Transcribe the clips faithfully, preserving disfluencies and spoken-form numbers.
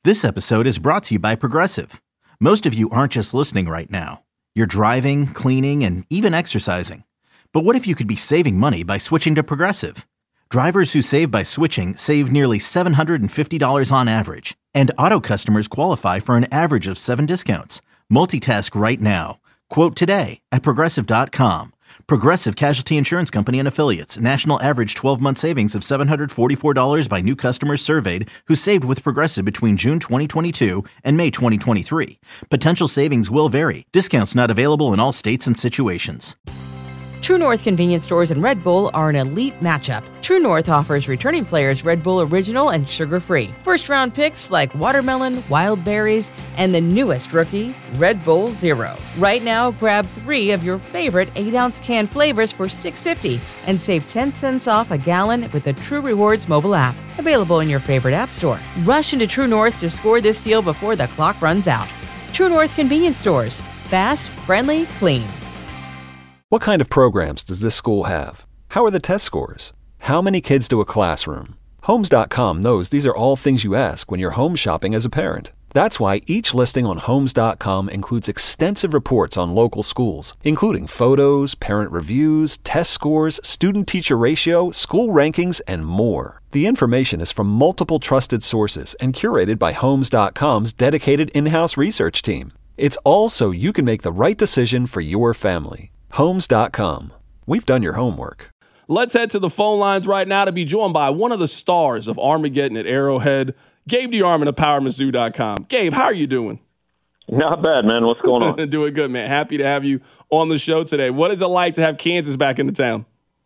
This episode is brought to you by Progressive. Most of you aren't just listening right now. You're driving, cleaning, and even exercising. But what if you could be saving money by switching to Progressive? Drivers who save by switching save nearly seven hundred fifty dollars on average. And auto customers qualify for an average of seven discounts. Multitask right now. Quote today at Progressive dot com. Progressive Casualty Insurance Company and Affiliates. National average twelve-month savings of seven hundred forty-four dollars by new customers surveyed who saved with Progressive between June twenty twenty-two and May twenty twenty-three. Potential savings will vary. Discounts not available in all states and situations. True North convenience stores and Red Bull are an elite matchup. True North offers returning players Red Bull Original and sugar-free. First-round picks like watermelon, wild berries, and the newest rookie, Red Bull Zero. Right now, grab three of your favorite eight-ounce can flavors for six dollars and fifty cents and save ten cents off a gallon with the True Rewards mobile app. Available in your favorite app store. Rush into True North to score this deal before the clock runs out. True North convenience stores. Fast, friendly, clean. What kind of programs does this school have? How are the test scores? How many kids do a classroom? Homes dot com knows these are all things you ask when you're home shopping as a parent. That's why each listing on Homes dot com includes extensive reports on local schools, including photos, parent reviews, test scores, student-teacher ratio, school rankings, and more. The information is from multiple trusted sources and curated by Homes dot com's dedicated in-house research team. It's all so you can make the right decision for your family. Homes dot com. We've done your homework. Let's head to the phone lines right now to be joined by one of the stars of Armageddon at Arrowhead, Gabe DeArmond of Power Mizzou dot com. Gabe, how are you doing? Not bad, man. What's going on? Doing good, man. Happy to have you on the show today. What is it like to have Kansas back into town?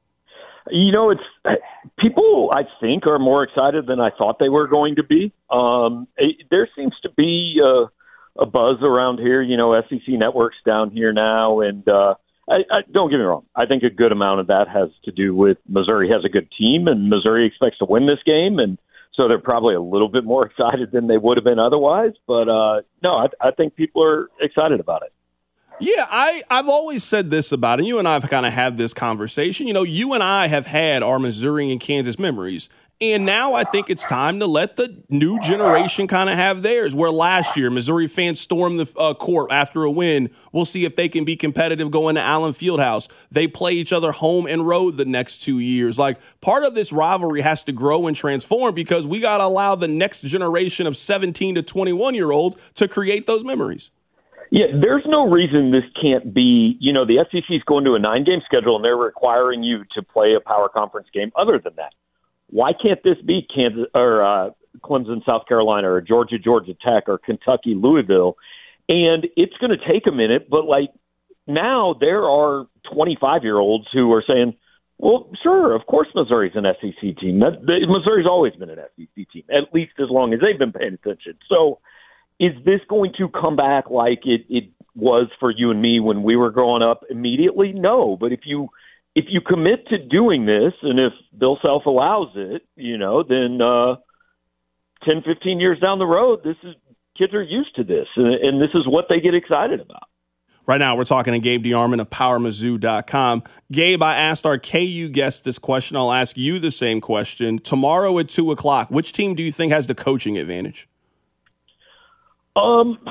You know, it's people, I think, are more excited than I thought they were going to be. Um, it, there seems to be uh, a buzz around here. You know, S E C Network's down here now, and uh, I, I, don't get me wrong. I think a good amount of that has to do with Missouri has a good team, and Missouri expects to win this game, and so they're probably a little bit more excited than they would have been otherwise. But uh, no, I, I think people are excited about it. Yeah, I, I've always said this about it. You and I have kind of had this conversation. You know, you and I have had our Missouri and Kansas memories. And now I think it's time to let the new generation kind of have theirs, where last year Missouri fans stormed the uh, court after a win. We'll see if they can be competitive going to Allen Fieldhouse. They play each other home and road the next two years. Like, part of this rivalry has to grow and transform because we got to allow the next generation of seventeen to twenty-one-year-olds to create those memories. Yeah, there's no reason this can't be, you know, the S E C is going to a nine-game schedule, and they're requiring you to play a power conference game other than that. Why can't this be Kansas or uh, Clemson, South Carolina, or Georgia, Georgia Tech, or Kentucky, Louisville? And it's going to take a minute, but like now there are twenty-five-year-olds who are saying, well, sure, of course Missouri's an S E C team. That, they, Missouri's always been an S E C team, at least as long as they've been paying attention. So is this going to come back like it, it was for you and me when we were growing up immediately? No, but if you – If you commit to doing this, and if Bill Self allows it, you know, then uh, ten, fifteen years down the road, this is kids are used to this, and, and this is what they get excited about. Right now, we're talking to Gabe DeArmond of Power Mizzou dot com. Gabe, I asked our K U guest this question. I'll ask you the same question. Tomorrow at two o'clock, which team do you think has the coaching advantage? Um.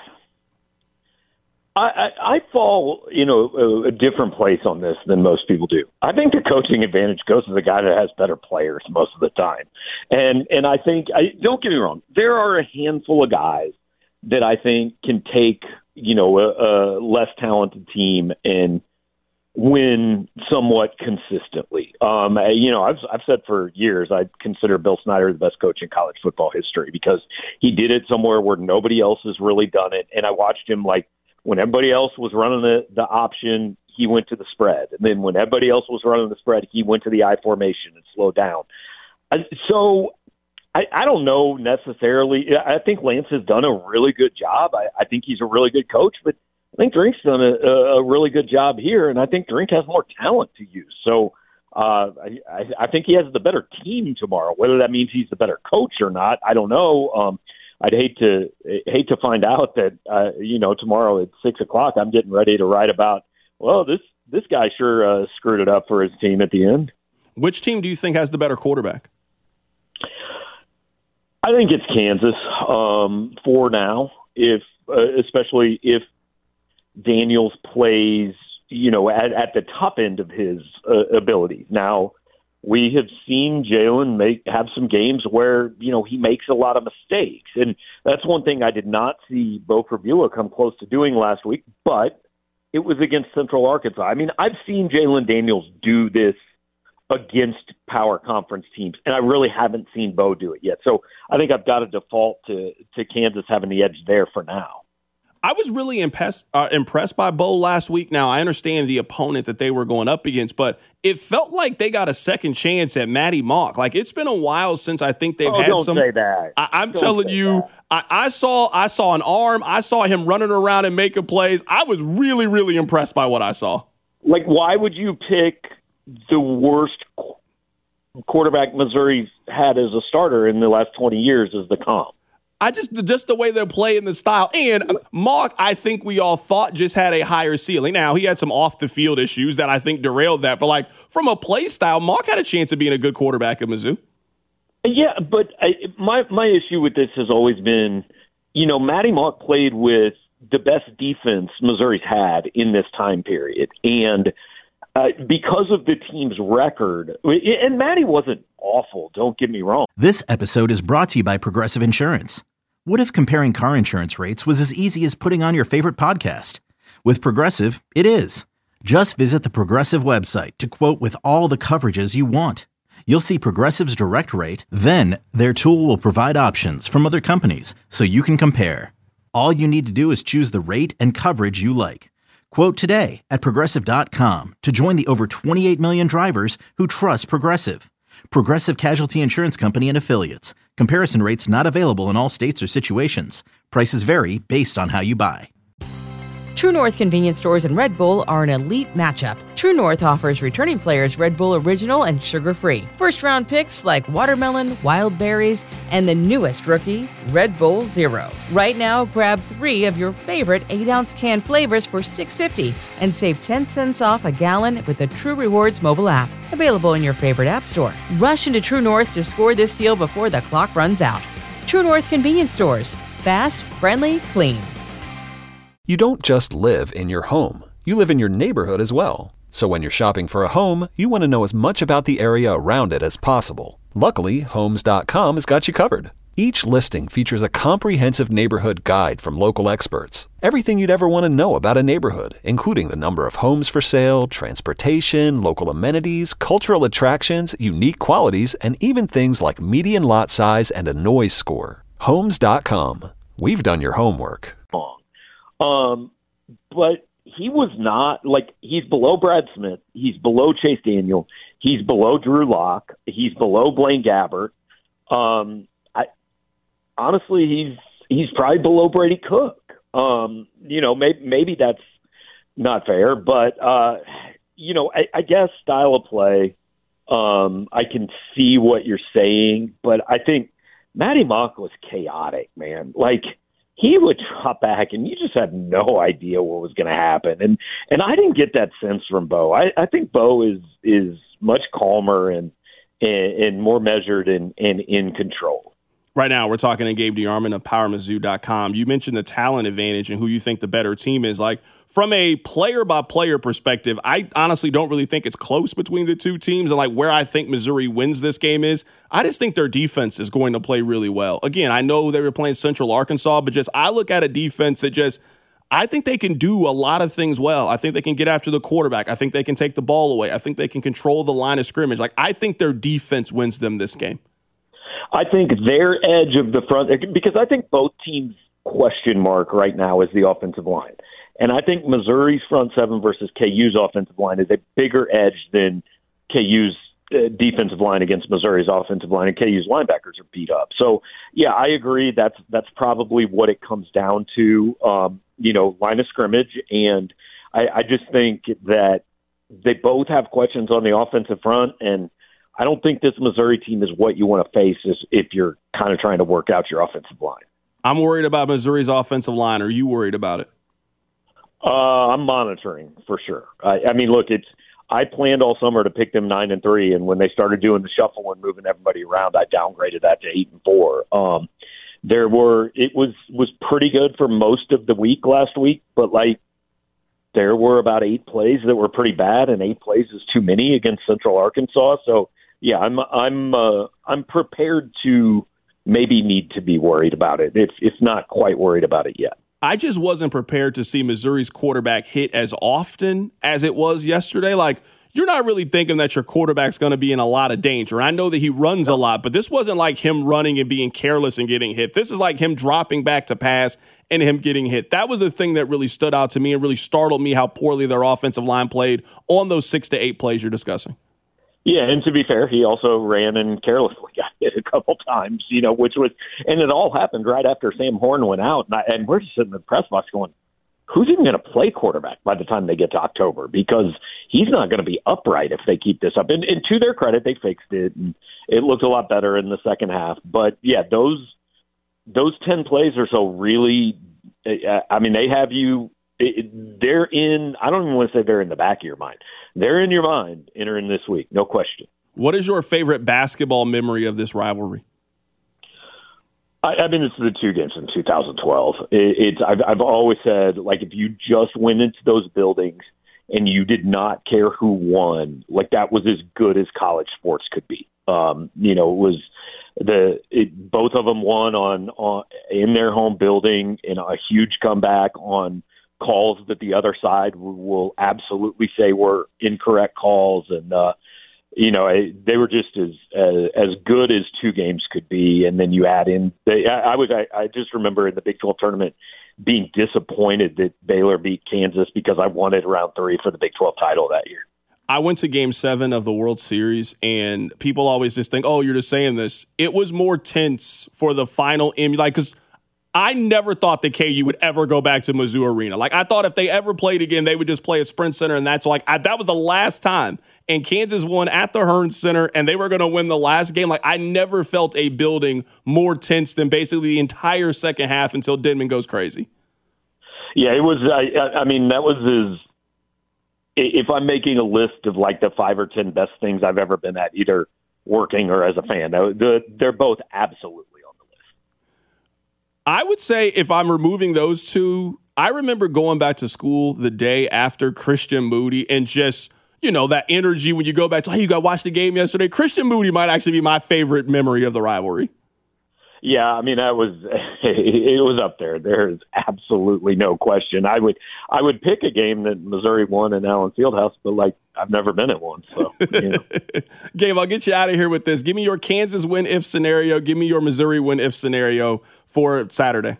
I, I, I fall, you know, a, a different place on this than most people do. I think the coaching advantage goes to the guy that has better players most of the time. And and I think, I, don't get me wrong, there are a handful of guys that I think can take, you know, a, a less talented team and win somewhat consistently. Um, you know, I've I've said for years I consider Bill Snyder the best coach in college football history because he did it somewhere where nobody else has really done it. And I watched him like, when everybody else was running the, the option, he went to the spread. And then when everybody else was running the spread, he went to the I formation and slowed down. So I, I don't know necessarily. I think Lance has done a really good job. I, I think he's a really good coach, but I think Drink's done a, a really good job here, and I think Drink has more talent to use. So uh, I, I think he has the better team tomorrow. Whether that means he's the better coach or not, I don't know. Um, I'd hate to hate to find out that uh, you know tomorrow at six o'clock I'm getting ready to write about. Well, this this guy sure uh, screwed it up for his team at the end. Which team do you think has the better quarterback? I think it's Kansas um, for now, if uh, especially if Daniels plays, you know, at, at the top end of his uh, abilities. Now, we have seen Jalen make have some games where, you know, he makes a lot of mistakes. And that's one thing I did not see Beau Pribula come close to doing last week, but it was against Central Arkansas. I mean, I've seen Jalen Daniels do this against power conference teams, and I really haven't seen Beau do it yet. So I think I've got to default to, to Kansas having the edge there for now. I was really impressed uh, impressed by Beau last week. Now, I understand the opponent that they were going up against, but it felt like they got a second chance at Matty Mock. Like, it's been a while since I think they've oh, had don't some. Say that. I, I'm don't telling you, I, I saw I saw an arm. I saw him running around and making plays. I was really, really impressed by what I saw. Like, why would you pick the worst quarterback Missouri's had as a starter in the last twenty years as the comp? I just just the way they're playing the style. And Mock, I think we all thought just had a higher ceiling. Now, he had some off the field issues that I think derailed that. But like from a play style, Mock had a chance of being a good quarterback at Mizzou. Yeah, but I, my my issue with this has always been, you know, Matty Mock played with the best defense Missouri's had in this time period, and uh, because of the team's record, and Matty wasn't awful. Don't get me wrong. This episode is brought to you by Progressive Insurance. What if comparing car insurance rates was as easy as putting on your favorite podcast? With Progressive, it is. Just visit the Progressive website to quote with all the coverages you want. You'll see Progressive's direct rate, then their tool will provide options from other companies so you can compare. All you need to do is choose the rate and coverage you like. Quote today at Progressive dot com to join the over twenty-eight million drivers who trust Progressive. Progressive Casualty Insurance Company and Affiliates. Comparison rates not available in all states or situations. Prices vary based on how you buy. True North convenience stores and Red Bull are an elite matchup. True North offers returning players Red Bull Original and sugar-free. First-round picks like watermelon, wild berries, and the newest rookie, Red Bull Zero. Right now, grab three of your favorite eight-ounce can flavors for six dollars and fifty cents and save ten cents off a gallon with the True Rewards mobile app. Available in your favorite app store. Rush into True North to score this deal before the clock runs out. True North convenience stores. Fast, friendly, clean. You don't just live in your home. You live in your neighborhood as well. So when you're shopping for a home, you want to know as much about the area around it as possible. Luckily, Homes dot com has got you covered. Each listing features a comprehensive neighborhood guide from local experts. Everything you'd ever want to know about a neighborhood, including the number of homes for sale, transportation, local amenities, cultural attractions, unique qualities, and even things like median lot size and a noise score. Homes dot com. We've done your homework. Um, but he was not, like, he's below Brad Smith. He's below Chase Daniel. He's below Drew Lock. He's below Blaine Gabbert. Um, I honestly, he's he's probably below Brady Cook. Um, you know, maybe maybe that's not fair, but uh, you know, I, I guess style of play. Um, I can see what you're saying, but I think Matty Mock was chaotic, man. Like, he would drop back, and you just had no idea what was going to happen. And and I didn't get that sense from Beau. I, I think Beau is is much calmer and and, and more measured and, and in control. Right now, we're talking to Gabe DeArmond of Power Mizzou dot com. You mentioned the talent advantage and who you think the better team is. Like, from a player-by-player perspective, I honestly don't really think it's close between the two teams. And, like, where I think Missouri wins this game is, I just think their defense is going to play really well. Again, I know they were playing Central Arkansas, but just I look at a defense that just – I think they can do a lot of things well. I think they can get after the quarterback. I think they can take the ball away. I think they can control the line of scrimmage. Like, I think their defense wins them this game. I think their edge of the front, because I think both teams' question mark right now is the offensive line. And I think Missouri's front seven versus K U's offensive line is a bigger edge than K U's uh, defensive line against Missouri's offensive line, and K U's linebackers are beat up. So, yeah, I agree. That's that's probably what it comes down to, um, you know, line of scrimmage. And I, I just think that they both have questions on the offensive front, and I don't think this Missouri team is what you want to face if you're kind of trying to work out your offensive line. I'm worried about Missouri's offensive line. Are you worried about it? Uh, I'm monitoring for sure. I, I mean, look, it's I planned all summer to pick them nine and three, and when they started doing the shuffle and moving everybody around, I downgraded that to eight and four. Um, there were it was was pretty good for most of the week last week, but like there were about eight plays that were pretty bad, and eight plays is too many against Central Arkansas. So yeah, I'm I'm uh, I'm prepared to maybe need to be worried about it. If if not quite worried about it yet. I just wasn't prepared to see Missouri's quarterback hit as often as it was yesterday. Like, you're not really thinking that your quarterback's going to be in a lot of danger. I know that he runs a lot, but this wasn't like him running and being careless and getting hit. This is like him dropping back to pass and him getting hit. That was the thing that really stood out to me and really startled me how poorly their offensive line played on those six to eight plays you're discussing. Yeah, and to be fair, he also ran and carelessly got hit a couple times, you know, which was, and it all happened right after Sam Horn went out. And, I, and we're just sitting in the press box going, who's even going to play quarterback by the time they get to October? Because he's not going to be upright if they keep this up. And, and to their credit, they fixed it, and it looked a lot better in the second half. But, yeah, those those ten plays or so really, I mean, they have you, they're in, I don't even want to say they're in the back of your mind. They're in your mind entering this week, no question. What is your favorite basketball memory of this rivalry? I, I mean, it's the two games in two thousand twelve. It, it's I've, I've always said, like, if you just went into those buildings and you did not care who won, like, that was as good as college sports could be. Um, you know, it was the it, both of them won on, on in their home building in a huge comeback on calls that the other side will absolutely say were incorrect calls. And, uh, you know, they were just as, as as good as two games could be. And then you add in, they, I, I was, I, I just remember in the Big twelve tournament being disappointed that Baylor beat Kansas because I wanted round three for the Big twelve title that year. I went to game seven of the World Series, and people always just think, oh, you're just saying this. It was more tense for the final, like, because I never thought that K U would ever go back to Mizzou Arena. Like, I thought if they ever played again, they would just play at Sprint Center, and that's like, I, that was the last time. And Kansas won at the Hearn Center, and they were going to win the last game. Like, I never felt a building more tense than basically the entire second half until Denman goes crazy. Yeah, it was, I, I mean, that was his, if I'm making a list of like the five or ten best things I've ever been at, either working or as a fan, they're both absolutely. I would say if I'm removing those two, I remember going back to school the day after Christian Moody and just, you know, that energy when you go back to, hey, you got to watch the game yesterday. Christian Moody might actually be my favorite memory of the rivalry. Yeah, I mean, that was it was up there. There is absolutely no question. I would I would pick a game that Missouri won in Allen Fieldhouse, but like I've never been at one. So, you know. Gabe, I'll get you out of here with this. Give me your Kansas win if scenario. Give me your Missouri win if scenario for Saturday.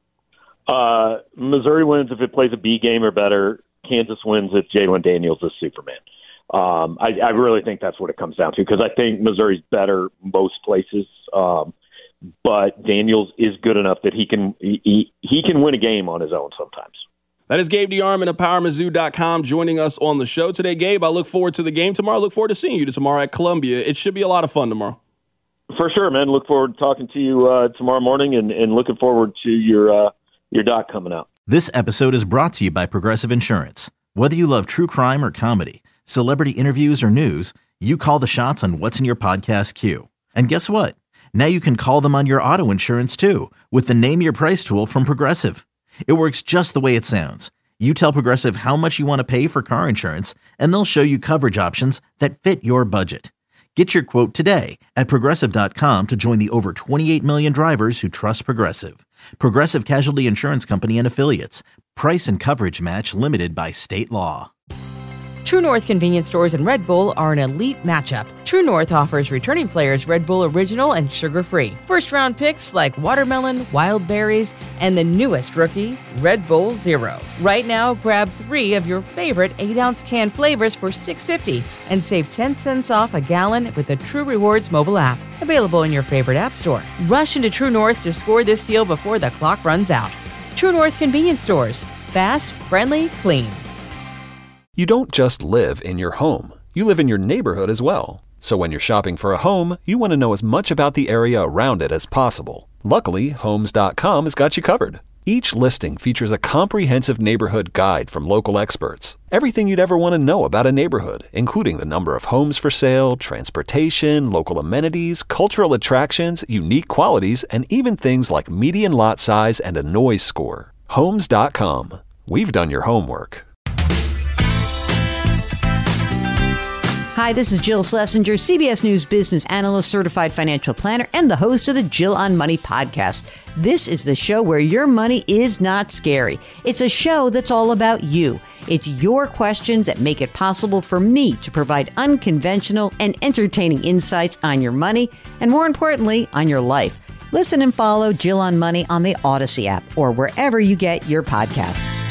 Uh, Missouri wins if it plays a B game or better. Kansas wins if Jalen Daniels is Superman. Um, I, I really think that's what it comes down to because I think Missouri's better most places. Um, but Daniels is good enough that he can he, he can win a game on his own sometimes. That is Gabe DeArmond of Power Mizzou dot com joining us on the show today. Gabe, I look forward to the game tomorrow. I look forward to seeing you tomorrow at Columbia. It should be a lot of fun tomorrow. For sure, man. Look forward to talking to you uh, tomorrow morning and, and looking forward to your uh, your doc coming out. This episode is brought to you by Progressive Insurance. Whether you love true crime or comedy, celebrity interviews or news, you call the shots on what's in your podcast queue. And guess what? Now you can call them on your auto insurance too with the Name Your Price tool from Progressive. It works just the way it sounds. You tell Progressive how much you want to pay for car insurance, and they'll show you coverage options that fit your budget. Get your quote today at Progressive dot com to join the over twenty-eight million drivers who trust Progressive. Progressive Casualty Insurance Company and Affiliates. Price and coverage match limited by state law. True North convenience stores and Red Bull are an elite matchup. True North offers returning players Red Bull Original and sugar-free. First-round picks like watermelon, wild berries, and the newest rookie, Red Bull Zero. Right now, grab three of your favorite eight-ounce can flavors for six dollars and fifty cents and save ten cents off a gallon with the True Rewards mobile app. Available in your favorite app store. Rush into True North to score this deal before the clock runs out. True North convenience stores. Fast, friendly, clean. You don't just live in your home. You live in your neighborhood as well. So when you're shopping for a home, you want to know as much about the area around it as possible. Luckily, Homes dot com has got you covered. Each listing features a comprehensive neighborhood guide from local experts. Everything you'd ever want to know about a neighborhood, including the number of homes for sale, transportation, local amenities, cultural attractions, unique qualities, and even things like median lot size and a noise score. Homes dot com. We've done your homework. Hi, this is Jill Schlesinger, C B S News business analyst, certified financial planner, and the host of the Jill on Money podcast. This is the show where your money is not scary. It's a show that's all about you. It's your questions that make it possible for me to provide unconventional and entertaining insights on your money, and more importantly, on your life. Listen and follow Jill on Money on the Odyssey app or wherever you get your podcasts.